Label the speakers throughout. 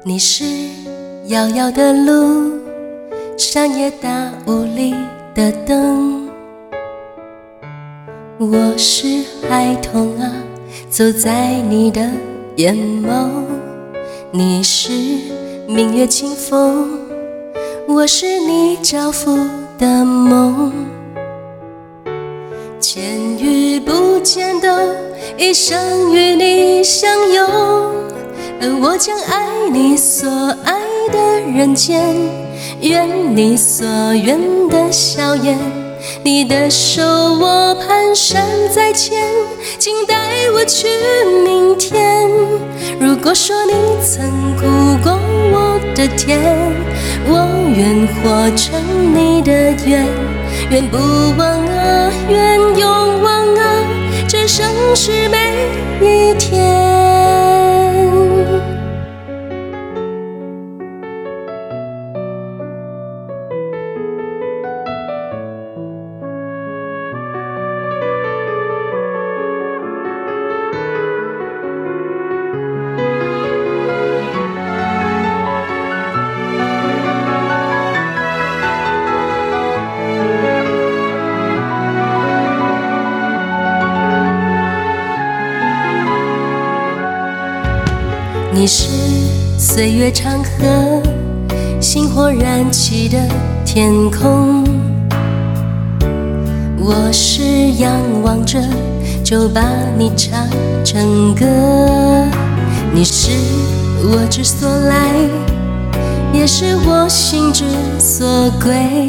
Speaker 1: 你是遥遥的路，山野大雾里的灯。我是孩童啊，走在你的眼眸。你是明月清风，我是你照拂的梦。千语不间都，一生与你相拥。而我将爱你所爱的人间，愿你所愿的笑颜。你的手我蹒跚在前，请带我去明天。如果说你曾苦过我的甜，我愿活成你的愿。愿不忘啊，愿永忘啊，这生是每一天。你是岁月长河，星火燃起的天空。我是仰望着，就把你唱成歌。你是我之所来，也是我心之所归。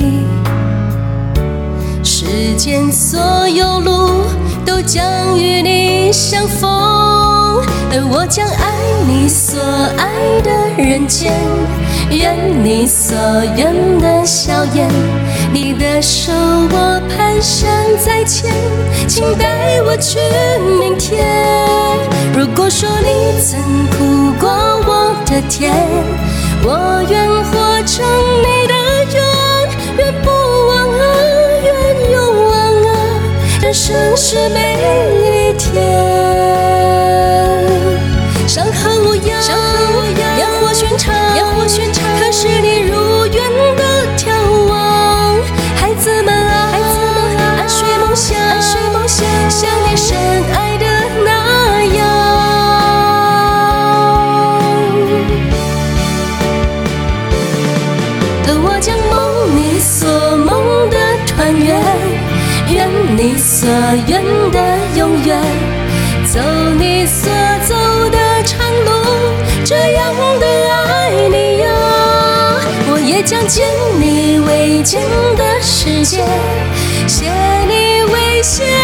Speaker 1: 世间所有路，都将与你相逢。而我将爱你所爱的人间，愿你所愿的笑颜。你的手我蹒跚在前，请带我去明天。如果说你曾苦过我的甜，我愿活成你的愿。愿不忘啊，愿永忘啊，人生是每一天。山河无恙，烟火寻常，可是你如愿的眺望。孩子们啊，安睡梦乡，像你深爱的那样。而我将梦你所梦的团圆，愿你所愿的永远，走你所走的长路，这样的爱你呀。我也将见你未见的世界，写你未写